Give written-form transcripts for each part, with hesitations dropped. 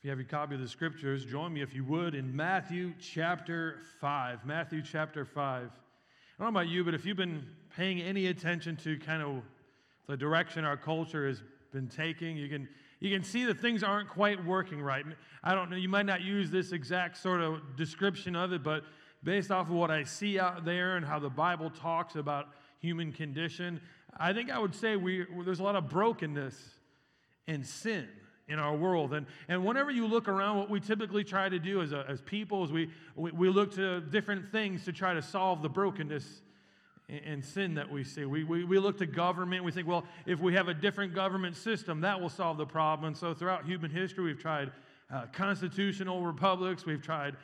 If you have your copy of the Scriptures, join me, if you would, in Matthew chapter 5. Matthew chapter 5. I don't know about you, but if you've been paying any attention to kind of the direction our culture has been taking, you can see that things aren't quite working right. I don't know, you might not use this exact sort of description of it, but based off of what I see out there and how the Bible talks about human condition, I think I would say there's a lot of brokenness and sin in our world. And whenever you look around, what we typically try to do as people is we look to different things to try to solve the brokenness and sin that we see. We look to government. We think, well, if we have a different government system, that will solve the problem. And so throughout human history, we've tried constitutional republics. We've tried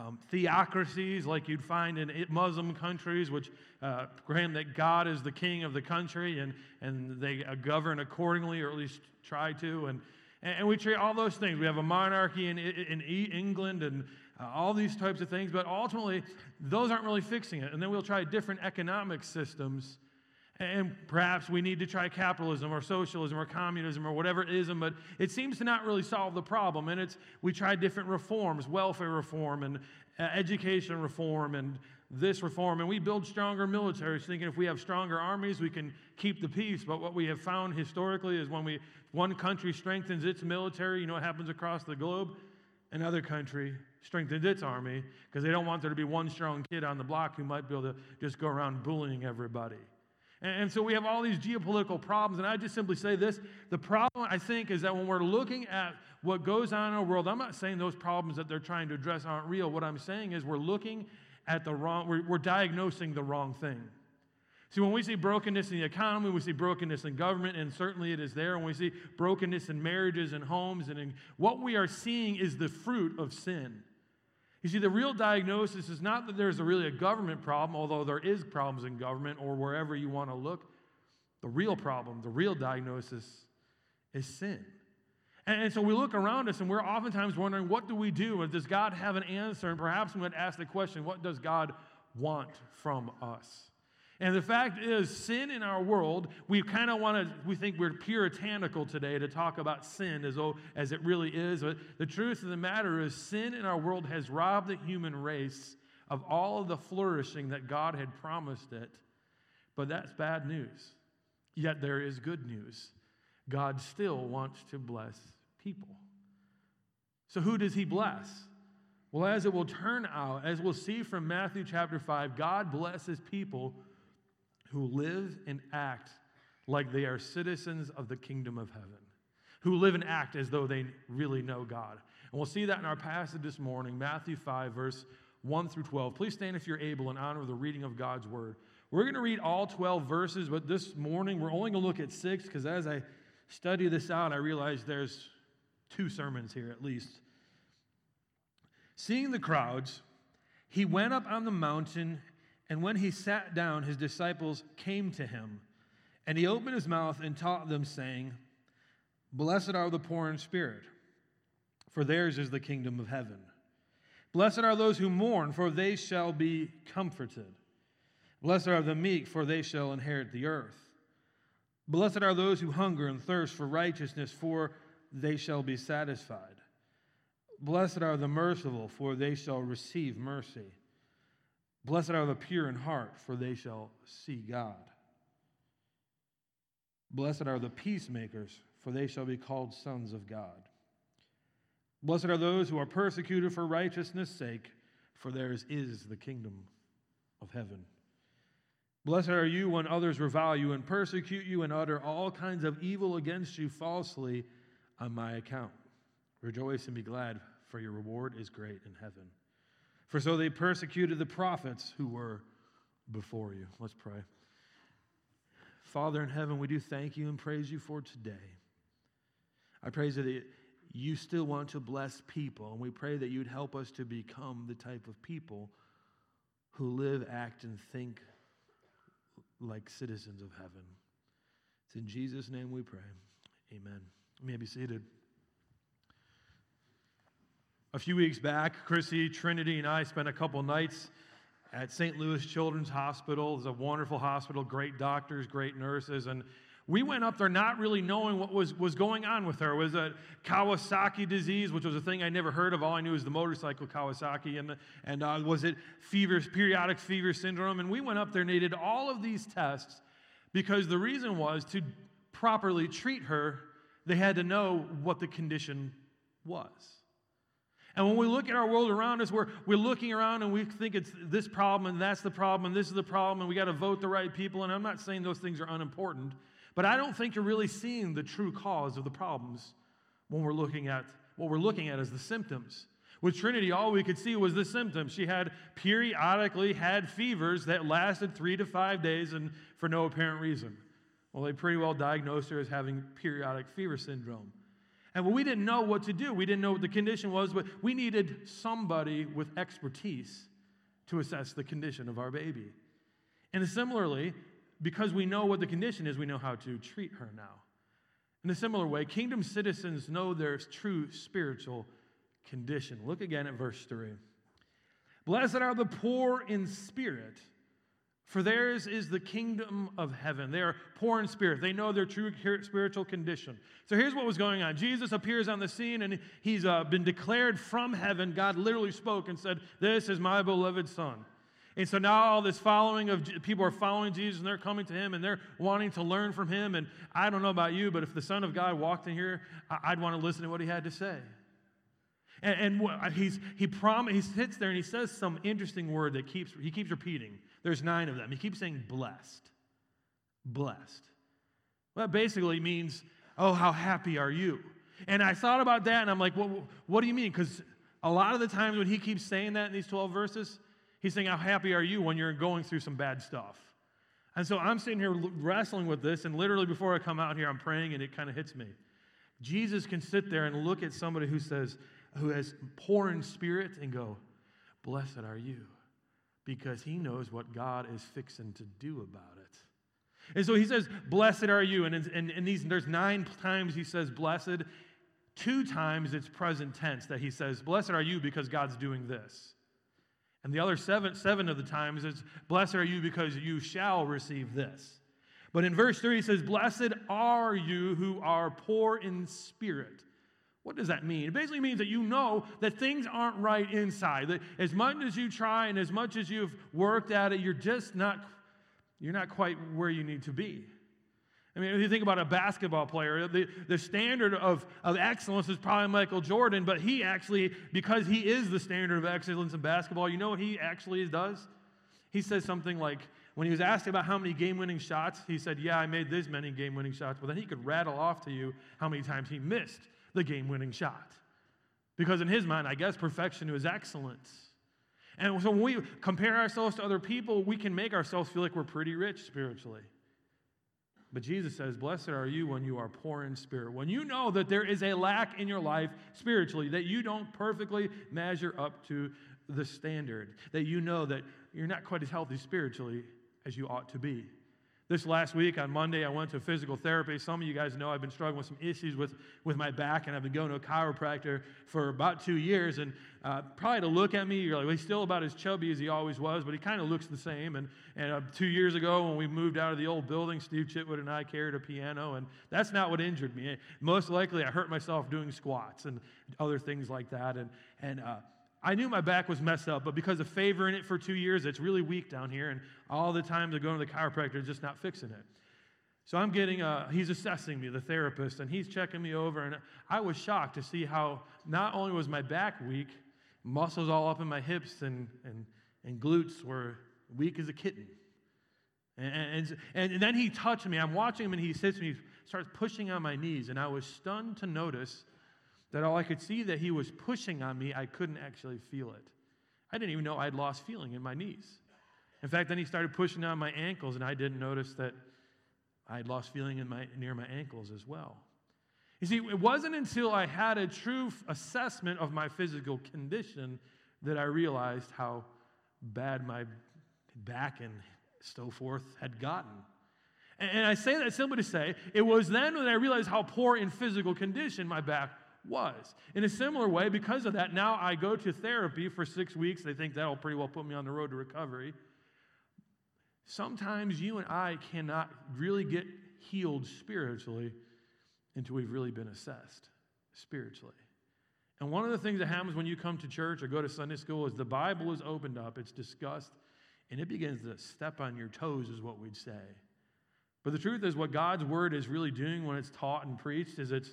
theocracies like you'd find in Muslim countries, which claim that God is the king of the country and they govern accordingly, or at least try to. And we treat all those things. We have a monarchy in England and all these types of things, but ultimately, those aren't really fixing it. And then we'll try different economic systems, and perhaps we need to try capitalism or socialism or communism or whatever ism, but it seems to not really solve the problem. And we try different reforms, welfare reform and education reform and this reform, and we build stronger militaries, thinking if we have stronger armies, we can keep the peace. But what we have found historically is when one country strengthens its military, you know what happens across the globe? Another country strengthens its army because they don't want there to be one strong kid on the block who might be able to just go around bullying everybody. And so we have all these geopolitical problems, and I just simply say this. The problem, I think, is that when we're looking at what goes on in our world, I'm not saying those problems that they're trying to address aren't real. What I'm saying is we're looking at we're diagnosing the wrong thing. See, when we see brokenness in the economy, we see brokenness in government, and certainly it is there. When we see brokenness in marriages and homes, what we are seeing is the fruit of sin. You see, the real diagnosis is not that there's really a government problem, although there is problems in government or wherever you want to look. The real problem, the real diagnosis is sin. And so we look around us and we're oftentimes wondering, what do we do? Does God have an answer? And perhaps we would ask the question, what does God want from us? And the fact is, sin in our world, we think we're puritanical today to talk about sin as it really is. But the truth of the matter is, sin in our world has robbed the human race of all of the flourishing that God had promised it. But that's bad news. Yet there is good news. God still wants to bless people. So who does he bless? Well, as it will turn out, as we'll see from Matthew chapter 5, God blesses people who live and act like they are citizens of the kingdom of heaven, who live and act as though they really know God. And we'll see that in our passage this morning, Matthew 5, verse 1 through 12. Please stand if you're able in honor of the reading of God's word. We're going to read all 12 verses, but this morning we're only going to look at 6, because as I study this out, I realize there's 2 sermons here at least. Seeing the crowds, he went up on the mountain, and when he sat down, his disciples came to him. And he opened his mouth and taught them, saying, Blessed are the poor in spirit, for theirs is the kingdom of heaven. Blessed are those who mourn, for they shall be comforted. Blessed are the meek, for they shall inherit the earth. Blessed are those who hunger and thirst for righteousness, for they shall be satisfied. Blessed are the merciful, for they shall receive mercy. Blessed are the pure in heart, for they shall see God. Blessed are the peacemakers, for they shall be called sons of God. Blessed are those who are persecuted for righteousness' sake, for theirs is the kingdom of heaven. Blessed are you when others revile you and persecute you and utter all kinds of evil against you falsely on my account. Rejoice and be glad, for your reward is great in heaven. For so they persecuted the prophets who were before you. Let's pray. Father in heaven, we do thank you and praise you for today. I praise that you still want to bless people, and we pray that you'd help us to become the type of people who live, act, and think like citizens of heaven. It's in Jesus' name we pray. Amen. You may be seated. A few weeks back, Chrissy, Trinity, and I spent a couple nights at St. Louis Children's Hospital. It's a wonderful hospital, great doctors, great nurses, and We went up there not really knowing what was going on with her. It was a Kawasaki disease, which was a thing I never heard of. All I knew was the motorcycle Kawasaki, and was it periodic fever syndrome? And we went up there and they did all of these tests because the reason was to properly treat her, they had to know what the condition was. And when we look at our world around us, we're looking around and we think it's this problem and that's the problem and this is the problem and we got to vote the right people. And I'm not saying those things are unimportant, but I don't think you're really seeing the true cause of the problems when we're looking at what we're looking at as the symptoms. With Trinity, all we could see was the symptoms. She had periodically had fevers that lasted 3 to 5 days and for no apparent reason. Well, they pretty well diagnosed her as having periodic fever syndrome. And we didn't know what to do. We didn't know what the condition was, but we needed somebody with expertise to assess the condition of our baby. And similarly, because we know what the condition is, we know how to treat her now. In a similar way, kingdom citizens know their true spiritual condition. Look again at verse 3. Blessed are the poor in spirit, for theirs is the kingdom of heaven. They are poor in spirit. They know their true spiritual condition. So here's what was going on. Jesus appears on the scene, and he's been declared from heaven. God literally spoke and said, "This is my beloved Son." And so now all this following of people are following Jesus, and they're coming to him, and they're wanting to learn from him. And I don't know about you, but if the Son of God walked in here, I'd want to listen to what he had to say. And he sits there and he says some interesting word that he keeps repeating. There's 9 of them. He keeps saying blessed. Blessed. Well, that basically means, oh, how happy are you? And I thought about that and I'm like, well, what do you mean? Because a lot of the times when he keeps saying that in these 12 verses, he's saying, how happy are you when you're going through some bad stuff? And so I'm sitting here wrestling with this, and literally before I come out here, I'm praying and it kind of hits me. Jesus can sit there and look at somebody who has poor in spirit and go, blessed are you, because he knows what God is fixing to do about it. And so he says, blessed are you. And there's 9 times he says blessed. 2 times it's present tense that he says, blessed are you because God's doing this. And the other 7 of the times it's, blessed are you because you shall receive this. But in verse 3 he says, blessed are you who are poor in spirit. What does that mean? It basically means that you know that things aren't right inside. That as much as you try and as much as you've worked at it, you're not quite where you need to be. I mean, if you think about a basketball player, the standard of excellence is probably Michael Jordan, but he actually, because he is the standard of excellence in basketball, you know what he actually does? He says something like, when he was asked about how many game-winning shots, he said, yeah, I made this many game-winning shots, but then he could rattle off to you how many times he missed the game-winning shot. Because in his mind, I guess perfection is excellence. And so when we compare ourselves to other people, we can make ourselves feel like we're pretty rich spiritually. But Jesus says, blessed are you when you are poor in spirit. When you know that there is a lack in your life spiritually, that you don't perfectly measure up to the standard, that you know that you're not quite as healthy spiritually as you ought to be. This last week, on Monday, I went to physical therapy. Some of you guys know I've been struggling with some issues with my back, and I've been going to a chiropractor for about 2 years. And probably to look at me, you're like, well, he's still about as chubby as he always was, but he kind of looks the same. And 2 years ago, when we moved out of the old building, Steve Chitwood and I carried a piano, and that's not what injured me. Most likely, I hurt myself doing squats and other things like that. And I knew my back was messed up, but because of favoring it for 2 years, it's really weak down here, and all the time they're going to the chiropractor, just not fixing it. So I'm getting, he's assessing me, the therapist, and he's checking me over, and I was shocked to see how not only was my back weak, muscles all up in my hips and glutes were weak as a kitten. And then he touched me. I'm watching him, and he sits me, starts pushing on my knees, and I was stunned to notice that all I could see that he was pushing on me, I couldn't actually feel it. I didn't even know I'd lost feeling in my knees. In fact, then he started pushing on my ankles, and I didn't notice that I'd lost feeling near my ankles as well. You see, it wasn't until I had a true assessment of my physical condition that I realized how bad my back and so forth had gotten. And I say that simply to say, it was then when I realized how poor in physical condition my back was. In a similar way, because of that, now I go to therapy for 6 weeks. They think that'll pretty well put me on the road to recovery. Sometimes you and I cannot really get healed spiritually until we've really been assessed spiritually. And one of the things that happens when you come to church or go to Sunday school is the Bible is opened up, it's discussed, and it begins to step on your toes is what we'd say. But the truth is what God's word is really doing when it's taught and preached is it's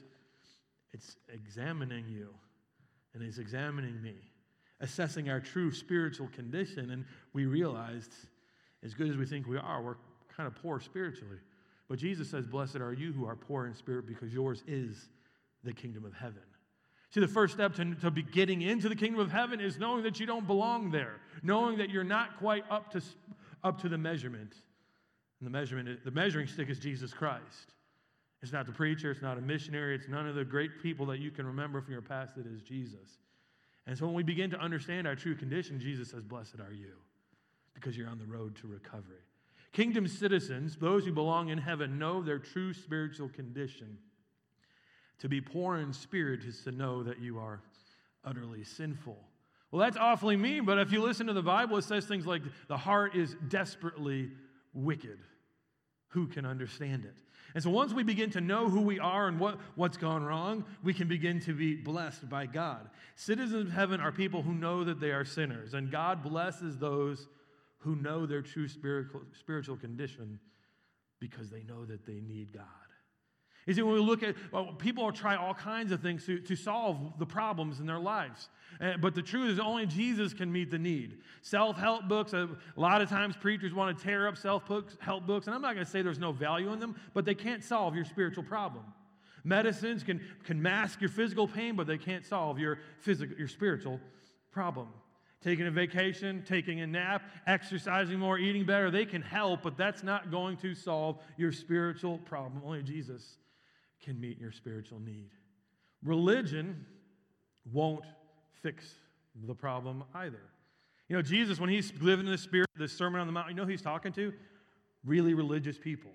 examining you, and it's examining me, assessing our true spiritual condition, and we realized, as good as we think we are, we're kind of poor spiritually. But Jesus says, blessed are you who are poor in spirit, because yours is the kingdom of heaven. See, the first step to be getting into the kingdom of heaven is knowing that you don't belong there, knowing that you're not quite up to the measurement. And the measuring stick is Jesus Christ. It's not the preacher, it's not a missionary, it's none of the great people that you can remember from your past. It is Jesus. And so when we begin to understand our true condition, Jesus says, blessed are you, because you're on the road to recovery. Kingdom citizens, those who belong in heaven, know their true spiritual condition. To be poor in spirit is to know that you are utterly sinful. Well, that's awfully mean, but if you listen to the Bible, it says things like, the heart is desperately wicked. Who can understand it? And so once we begin to know who we are and what's gone wrong, we can begin to be blessed by God. Citizens of heaven are people who know that they are sinners, and God blesses those who know their true spiritual condition because they know that they need God. You see, when we look at, people try all kinds of things to solve the problems in their lives. But the truth is only Jesus can meet the need. Self-help books, a lot of times preachers want to tear up self-help books, and I'm not going to say there's no value in them, but they can't solve your spiritual problem. Medicines can mask your physical pain, but they can't solve your spiritual problem. Taking a vacation, taking a nap, exercising more, eating better, they can help, but that's not going to solve your spiritual problem. Only Jesus can meet your spiritual need. Religion won't fix the problem either. You know, Jesus, when he's living in the Spirit, the Sermon on the Mount, you know who he's talking to? Really religious people.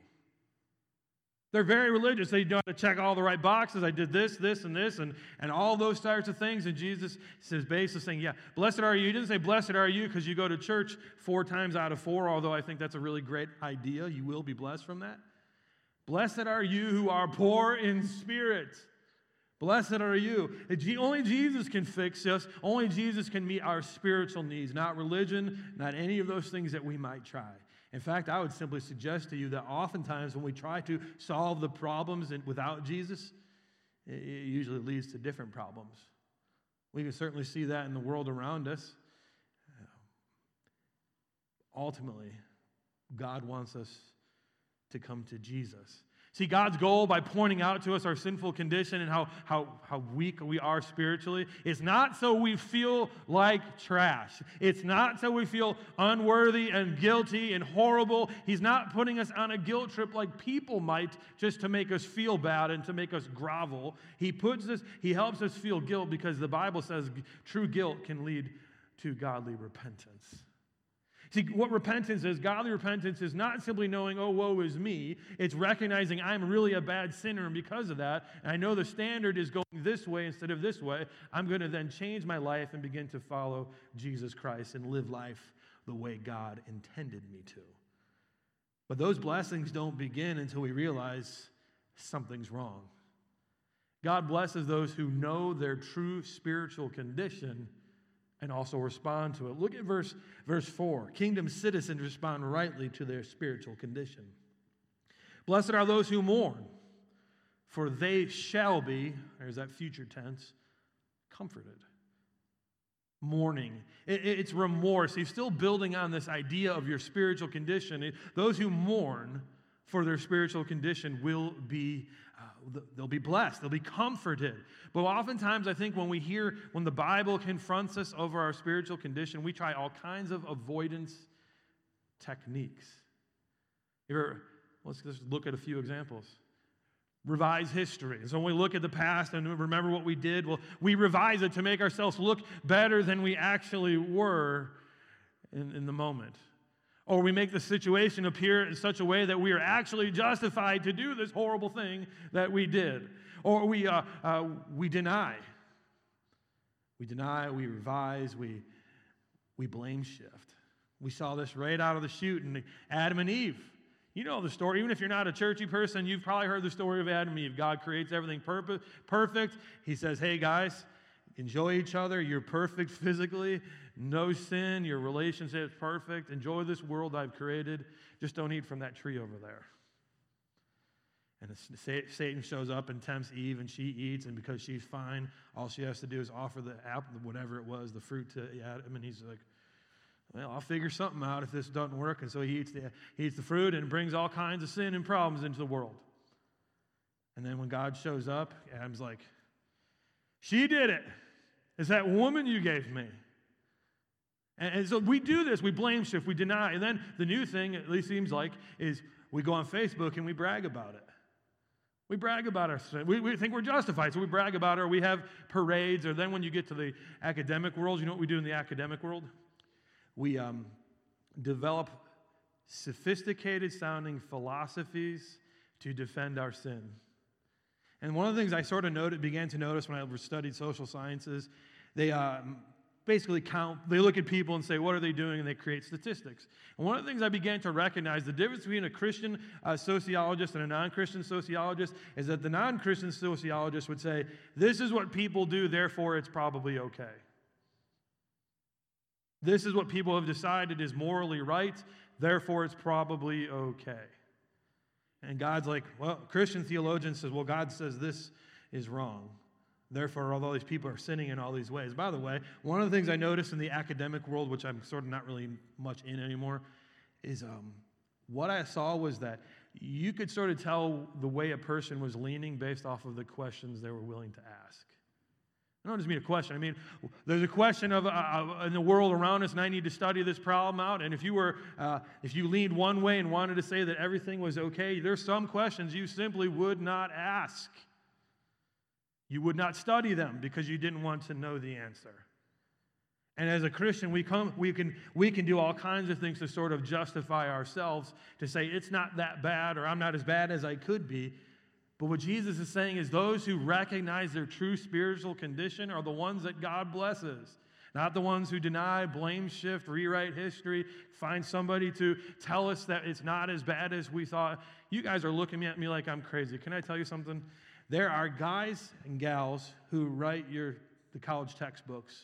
They're very religious. They know how to check all the right boxes. I did this, this, and this, and all those types of things. And Jesus says, basically saying, yeah, blessed are you. He didn't say blessed are you because you go to church 4 times out of 4, although I think that's a really great idea. You will be blessed from that. Blessed are you who are poor in spirit. Blessed are you. Only Jesus can fix us. Only Jesus can meet our spiritual needs, not religion, not any of those things that we might try. In fact, I would simply suggest to you that oftentimes when we try to solve the problems without Jesus, it usually leads to different problems. We can certainly see that in the world around us. Ultimately, God wants us to come to Jesus. See, God's goal by pointing out to us our sinful condition and how weak we are spiritually is not so we feel like trash. It's not so we feel unworthy and guilty and horrible. He's not putting us on a guilt trip like people might just to make us feel bad and to make us grovel. He helps us feel guilt because the Bible says true guilt can lead to godly repentance. See, what repentance is, godly repentance is not simply knowing, oh, woe is me. It's recognizing I'm really a bad sinner, and because of that, and I know the standard is going this way instead of this way, I'm going to then change my life and begin to follow Jesus Christ and live life the way God intended me to. But those blessings don't begin until we realize something's wrong. God blesses those who know their true spiritual condition and also respond to it. Look at verse 4. Kingdom citizens respond rightly to their spiritual condition. Blessed are those who mourn, for they shall be, there's that future tense, comforted. Mourning. It's remorse. He's still building on this idea of your spiritual condition. Those who mourn for their spiritual condition will be they'll be blessed. They'll be comforted. But oftentimes, I think when the Bible confronts us over our spiritual condition, we try all kinds of avoidance techniques. Let's just look at a few examples. Revise history. So when we look at the past and remember what we did, well, we revise it to make ourselves look better than we actually were in the moment. Or we make the situation appear in such a way that we are actually justified to do this horrible thing that we did. Or we deny. We deny, we revise, we blame shift. We saw this right out of the chute in Adam and Eve. You know the story. Even if you're not a churchy person, you've probably heard the story of Adam and Eve. God creates everything perfect. He says, hey, guys, enjoy each other. You're perfect physically. No sin. Your relationship's perfect. Enjoy this world I've created. Just don't eat from that tree over there. And Satan shows up and tempts Eve, and she eats, and because she's fine, all she has to do is offer the apple, whatever it was, the fruit to Adam, and he's like, well, I'll figure something out if this doesn't work. And so he eats the fruit and brings all kinds of sin and problems into the world. And then when God shows up, Adam's like, she did it. It's that woman you gave me. And so we do this. We blame shift. We deny. And then the new thing, at least seems like, is we go on Facebook and we brag about it. We brag about our sin. We think we're justified, so we brag about it, or we have parades. Or then when you get to the academic world, you know what we do in the academic world? We develop sophisticated-sounding philosophies to defend our sin. And one of the things I sort of began to notice when I studied social sciences, they basically they look at people and say, what are they doing? And they create statistics. And one of the things I began to recognize, the difference between a Christian sociologist and a non-Christian sociologist is that the non-Christian sociologist would say, this is what people do, therefore it's probably okay. This is what people have decided is morally right, therefore it's probably okay. And God's like, well, Christian theologian says, well, God says this is wrong. Therefore, although these people are sinning in all these ways. By the way, one of the things I noticed in the academic world, which I'm sort of not really much in anymore, is what I saw was that you could sort of tell the way a person was leaning based off of the questions they were willing to ask. I don't just mean a question. I mean, there's a question of in the world around us, and I need to study this problem out. And if you leaned one way and wanted to say that everything was okay, there's some questions you simply would not ask. You would not study them because you didn't want to know the answer. And as a Christian, we can do all kinds of things to sort of justify ourselves, to say it's not that bad, or I'm not as bad as I could be. But what Jesus is saying is those who recognize their true spiritual condition are the ones that God blesses. Not the ones who deny, blame shift, rewrite history, find somebody to tell us that it's not as bad as we thought. You guys are looking at me like I'm crazy. Can I tell you something? There are guys and gals who write the college textbooks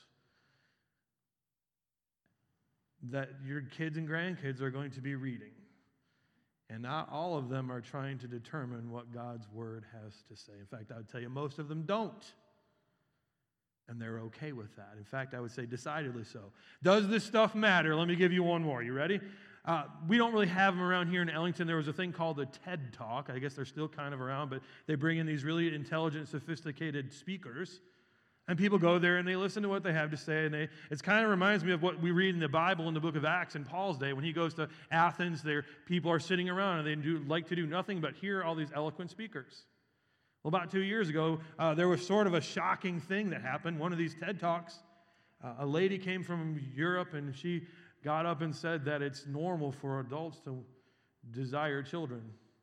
that your kids and grandkids are going to be reading. And not all of them are trying to determine what God's word has to say. In fact, I would tell you most of them don't. And they're okay with that. In fact, I would say decidedly so. Does this stuff matter? Let me give you one more. You ready? We don't really have them around here in Ellington. There was a thing called a TED Talk. I guess they're still kind of around, but they bring in these really intelligent, sophisticated speakers. And people go there and they listen to what they have to say. And it kind of reminds me of what we read in the Bible in the book of Acts in Paul's day. When he goes to Athens, people are sitting around and they like to do nothing but hear all these eloquent speakers. Well, about 2 years ago, there was sort of a shocking thing that happened. One of these TED Talks, a lady came from Europe and she got up and said that it's normal for adults to desire children.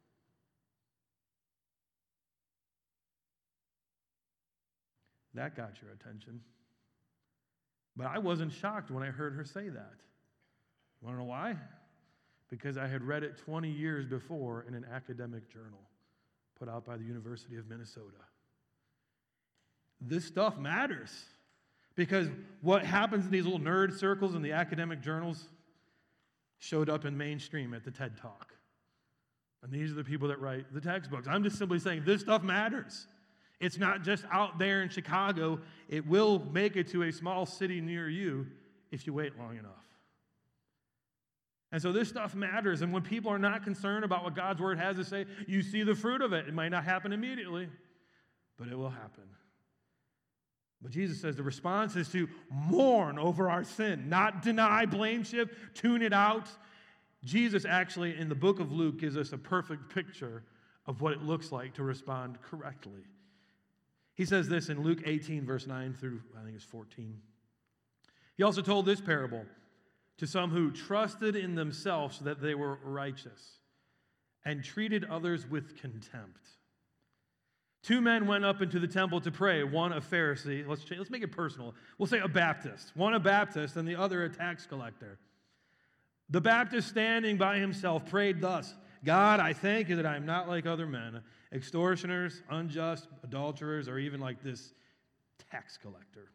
That got your attention. But I wasn't shocked when I heard her say that. You want to know why? Because I had read it 20 years before in an academic journal put out by the University of Minnesota. This stuff matters. Because what happens in these little nerd circles in the academic journals showed up in mainstream at the TED Talk. And these are the people that write the textbooks. I'm just simply saying this stuff matters. It's not just out there in Chicago. It will make it to a small city near you if you wait long enough. And so this stuff matters. And when people are not concerned about what God's word has to say, you see the fruit of it. It might not happen immediately, but it will happen. But Jesus says the response is to mourn over our sin, not deny, blame shift, tune it out. Jesus actually, in the book of Luke, gives us a perfect picture of what it looks like to respond correctly. He says this in Luke 18, verse 9 through, I think it's 14. He also told this parable to some who trusted in themselves that they were righteous and treated others with contempt. 2 men went up into the temple to pray, one a Pharisee, let's make it personal. We'll say a Baptist, one a Baptist and the other a tax collector. The Baptist, standing by himself, prayed thus, God, I thank you that I am not like other men, extortioners, unjust, adulterers, or even like this tax collector.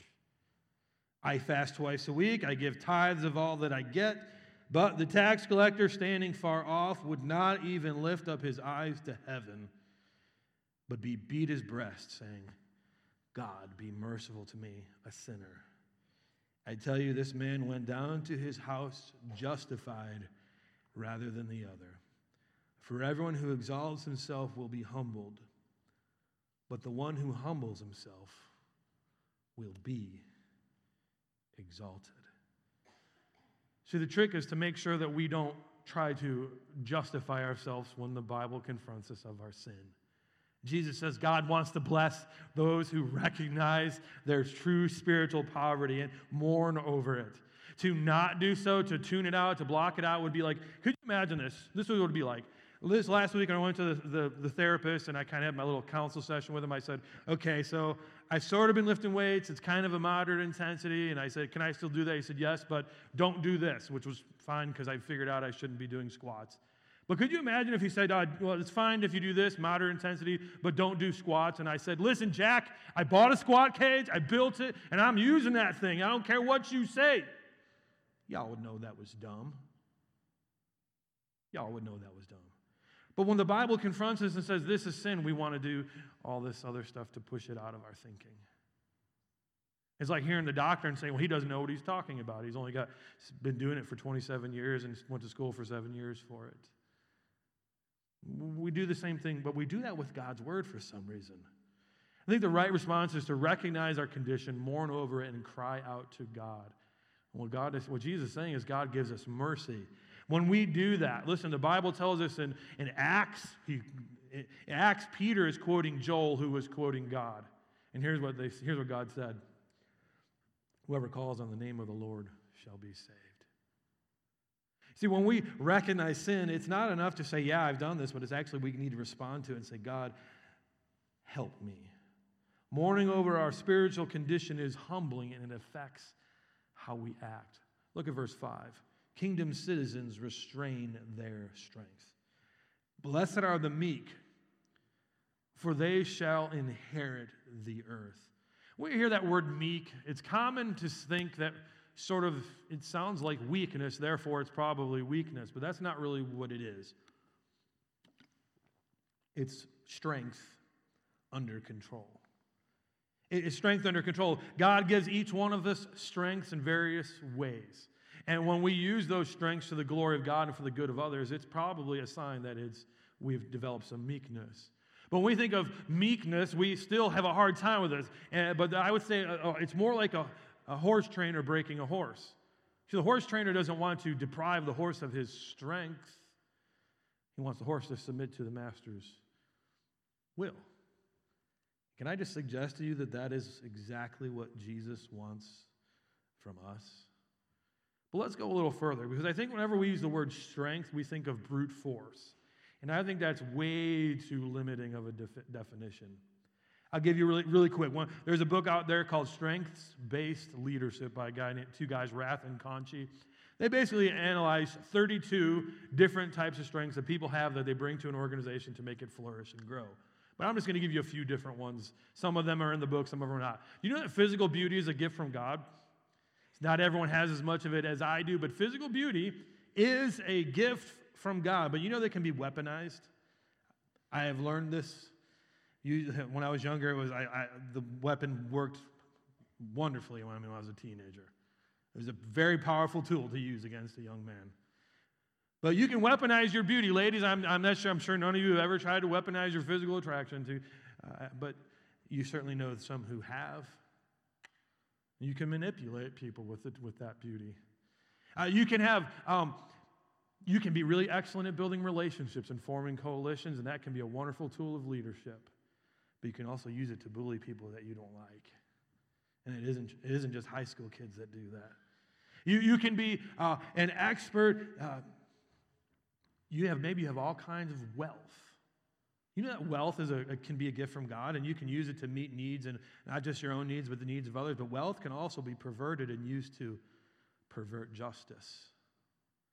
I fast twice a week. I give tithes of all that I get. But the tax collector, standing far off, would not even lift up his eyes to heaven, but beat his breast, saying, God, be merciful to me, a sinner. I tell you, this man went down to his house justified rather than the other. For everyone who exalts himself will be humbled, but the one who humbles himself will be exalted. See, the trick is to make sure that we don't try to justify ourselves when the Bible confronts us of our sin. Jesus says God wants to bless those who recognize their true spiritual poverty and mourn over it. To not do so, to tune it out, to block it out would be like, could you imagine this? This is what it would be like. This last week, I went to the therapist, and I kind of had my little counsel session with him. I said, okay, so I've sort of been lifting weights. It's kind of a moderate intensity. And I said, can I still do that? He said, yes, but don't do this, which was fine because I figured out I shouldn't be doing squats. But could you imagine if he said, well, it's fine if you do this, moderate intensity, but don't do squats? And I said, listen, Jack, I bought a squat cage, I built it, and I'm using that thing. I don't care what you say. Y'all would know that was dumb. Y'all would know that was dumb. But when the Bible confronts us and says this is sin, we want to do all this other stuff to push it out of our thinking. It's like hearing the doctor and saying, well, he doesn't know what he's talking about. He's been doing it for 27 years and went to school for 7 years for it. We do the same thing, but we do that with God's word for some reason. I think the right response is to recognize our condition, mourn over it, and cry out to God. What Jesus is saying is God gives us mercy. When we do that, listen, the Bible tells us in Acts, Peter is quoting Joel, who was quoting God. And here's what God said. Whoever calls on the name of the Lord shall be saved. See, when we recognize sin, it's not enough to say, yeah, I've done this, but it's actually we need to respond to it and say, God, help me. Mourning over our spiritual condition is humbling, and it affects how we act. Look at verse 5. Kingdom citizens restrain their strength. Blessed are the meek, for they shall inherit the earth. When you hear that word meek, it's common to think that it sounds like weakness, therefore it's probably weakness, but that's not really what it is. It's strength under control. It's strength under control. God gives each one of us strengths in various ways. And when we use those strengths to the glory of God and for the good of others, it's probably a sign that we've developed some meekness. But when we think of meekness, we still have a hard time with this. But I would say it's more like a horse trainer breaking a horse. See, the horse trainer doesn't want to deprive the horse of his strength. He wants the horse to submit to the master's will. Can I just suggest to you that is exactly what Jesus wants from us? But let's go a little further, because I think whenever we use the word strength, we think of brute force. And I think that's way too limiting of a definition. I'll give you really, really quick one. There's a book out there called Strengths-Based Leadership by two guys, Rath and Conchi. They basically analyze 32 different types of strengths that people have that they bring to an organization to make it flourish and grow. But I'm just going to give you a few different ones. Some of them are in the book, some of them are not. You know that physical beauty is a gift from God? Not everyone has as much of it as I do, but physical beauty is a gift from God. But you know they can be weaponized? I have learned this. When I was younger, the weapon worked wonderfully when I was a teenager. It was a very powerful tool to use against a young man. But you can weaponize your beauty, ladies. I'm not sure. I'm sure none of you have ever tried to weaponize your physical attraction, but you certainly know some who have. You can manipulate people with that beauty. You can be really excellent at building relationships and forming coalitions, and that can be a wonderful tool of leadership. But you can also use it to bully people that you don't like. And it isn't just high school kids that do that. You can be an expert. Maybe you have all kinds of wealth. You know that wealth can be a gift from God, and you can use it to meet needs, and not just your own needs, but the needs of others. But wealth can also be perverted and used to pervert justice.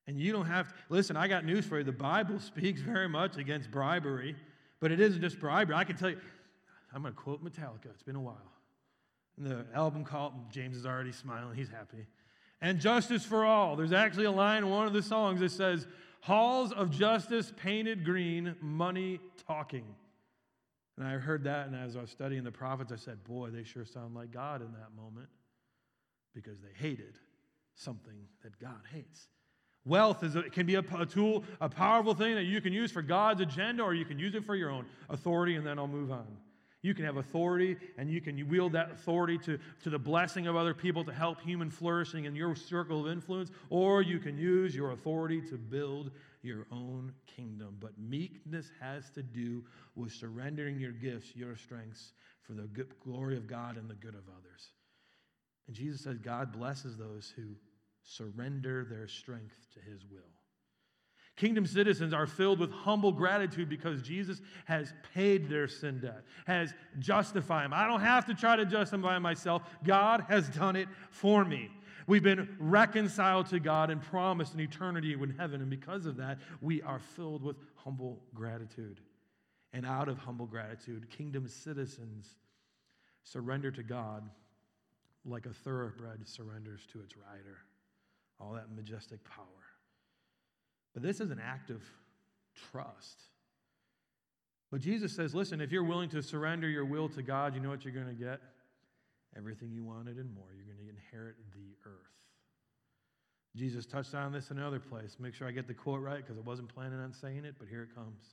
And you don't have to, listen, I got news for you. The Bible speaks very much against bribery, but it isn't just bribery. I can tell you, I'm going to quote Metallica. It's been a while. And the album called, James is already smiling. He's happy. And justice for all. There's actually a line in one of the songs that says, halls of justice painted green, money talking. And I heard that, and as I was studying the prophets, I said, boy, they sure sound like God in that moment, because they hated something that God hates. Wealth can be a tool, a powerful thing that you can use for God's agenda, or you can use it for your own authority, and then I'll move on. You can have authority, and you can wield that authority to the blessing of other people, to help human flourishing in your circle of influence, or you can use your authority to build your own kingdom. But meekness has to do with surrendering your gifts, your strengths, for the good glory of God and the good of others. And Jesus says God blesses those who surrender their strength to his will. Kingdom citizens are filled with humble gratitude because Jesus has paid their sin debt, has justified them. I don't have to try to justify myself. God has done it for me. We've been reconciled to God and promised an eternity in heaven, and because of that, we are filled with humble gratitude. And out of humble gratitude, kingdom citizens surrender to God like a thoroughbred surrenders to its rider. All that majestic power. But this is an act of trust. But Jesus says, listen, if you're willing to surrender your will to God, you know what you're going to get? Everything you wanted and more. You're going to inherit the earth. Jesus touched on this in another place. Make sure I get the quote right, because I wasn't planning on saying it, but here it comes.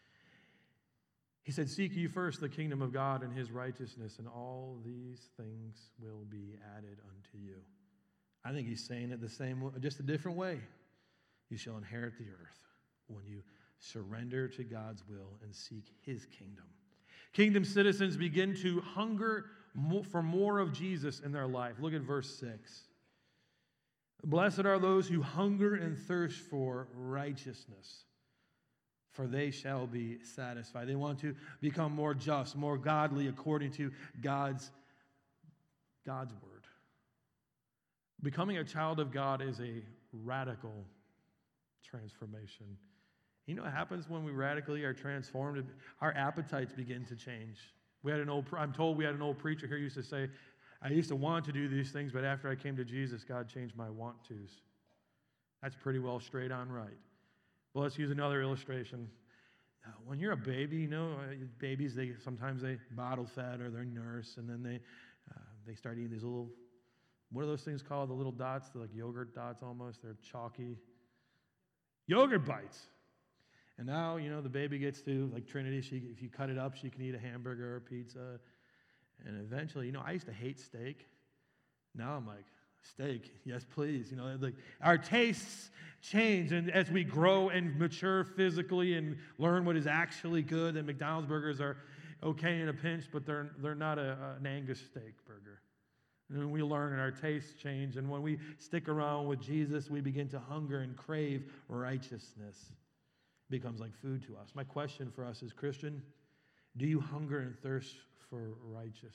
He said, seek ye first the kingdom of God and his righteousness, and all these things will be added unto you. I think he's saying it the same way, just a different way. You shall inherit the earth when you surrender to God's will and seek his kingdom. Kingdom citizens begin to hunger for more of Jesus in their life. Look at verse 6. Blessed are those who hunger and thirst for righteousness, for they shall be satisfied. They want to become more just, more godly according to God's word. Becoming a child of God is a radical transformation. You know what happens when we radically are transformed? Our appetites begin to change. I'm told we had an old preacher here who used to say, I used to want to do these things, but after I came to Jesus, God changed my want tos. That's pretty well straight on right. Well, let's use another illustration. When you're a baby, you know, babies, sometimes they bottle fed or they're nursed, and then they start eating these little, what are those things called? The little dots? They're like yogurt dots almost. They're chalky. Yogurt bites. And now, you know, the baby gets to, like Trinity, if you cut it up, she can eat a hamburger or a pizza. And eventually, you know, I used to hate steak. Now I'm like, steak, yes, please. You know, like our tastes change, and as we grow and mature physically and learn what is actually good, and McDonald's burgers are okay in a pinch, but they're not an Angus steak burger. And we learn and our tastes change, and when we stick around with Jesus, we begin to hunger and crave righteousness. It becomes like food to us. My question for us as Christian, do you hunger and thirst for righteousness?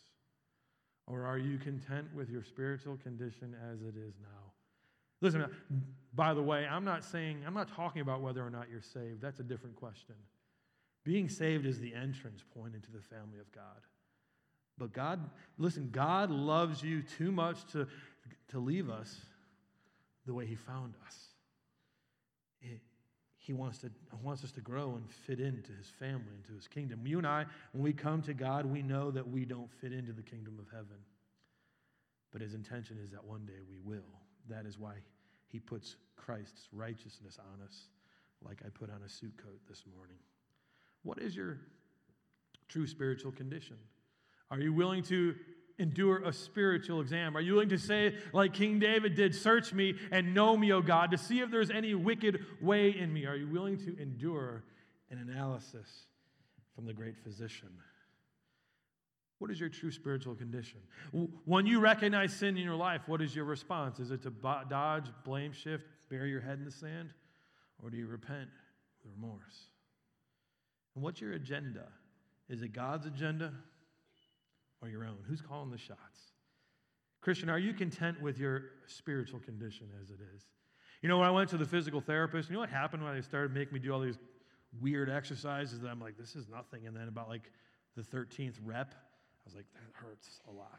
Or are you content with your spiritual condition as it is now? Listen, by the way, I'm not talking about whether or not you're saved. That's a different question. Being saved is the entrance point into the family of God. But God loves you too much to leave us the way he found us. He wants us to grow and fit into his family, into his kingdom. You and I, when we come to God, we know that we don't fit into the kingdom of heaven. But his intention is that one day we will. That is why he puts Christ's righteousness on us, like I put on a suit coat this morning. What is your true spiritual condition? Are you willing to endure a spiritual exam? Are you willing to say, like King David did, search me and know me, O God, to see if there's any wicked way in me? Are you willing to endure an analysis from the great physician? What is your true spiritual condition? When you recognize sin in your life, what is your response? Is it to dodge, blame shift, bury your head in the sand? Or do you repent with remorse? And what's your agenda? Is it God's agenda or your own? Who's calling the shots? Christian, are you content with your spiritual condition as it is? You know, when I went to the physical therapist, you know what happened when they started making me do all these weird exercises that I'm like, this is nothing. And then about like the 13th rep, I was like, that hurts a lot.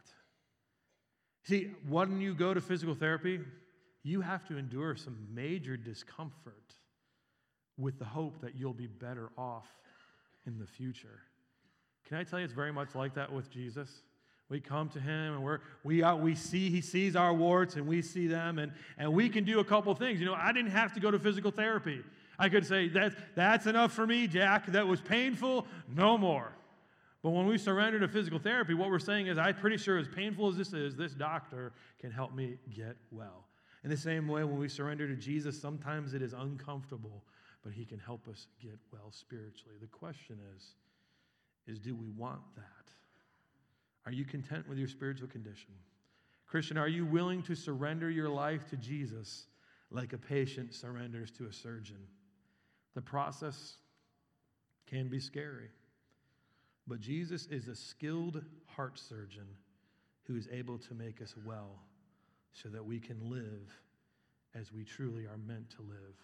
See, when you go to physical therapy, you have to endure some major discomfort with the hope that you'll be better off in the future. Can I tell you, it's very much like that with Jesus? We come to him and he sees our warts and we see them, and we can do a couple things. You know, I didn't have to go to physical therapy. I could say, that's enough for me, Jack. That was painful, no more. But when we surrender to physical therapy, what we're saying is, I'm pretty sure as painful as this is, this doctor can help me get well. In the same way, when we surrender to Jesus, sometimes it is uncomfortable, but he can help us get well spiritually. The question is do we want that? Are you content with your spiritual condition? Christian, are you willing to surrender your life to Jesus like a patient surrenders to a surgeon? The process can be scary, but Jesus is a skilled heart surgeon who is able to make us well so that we can live as we truly are meant to live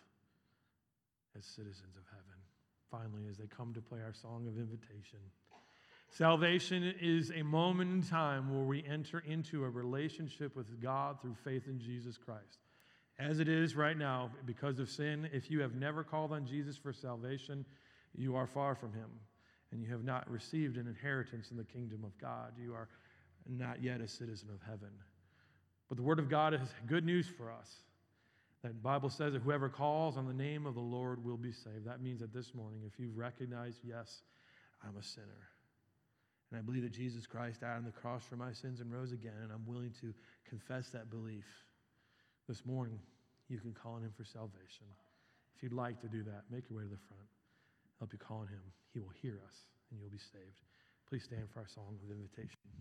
as citizens of heaven. Finally, as they come to play our song of invitation, salvation is a moment in time where we enter into a relationship with God through faith in Jesus Christ. As it is right now, because of sin, if you have never called on Jesus for salvation, you are far from him, and you have not received an inheritance in the kingdom of God. You are not yet a citizen of heaven. But the Word of God is good news for us. That the Bible says that whoever calls on the name of the Lord will be saved. That means that this morning, if you've recognized, yes, I'm a sinner, and I believe that Jesus Christ died on the cross for my sins and rose again, and I'm willing to confess that belief, this morning, you can call on him for salvation. If you'd like to do that, make your way to the front. Help you call on him. He will hear us, and you'll be saved. Please stand for our song of invitation.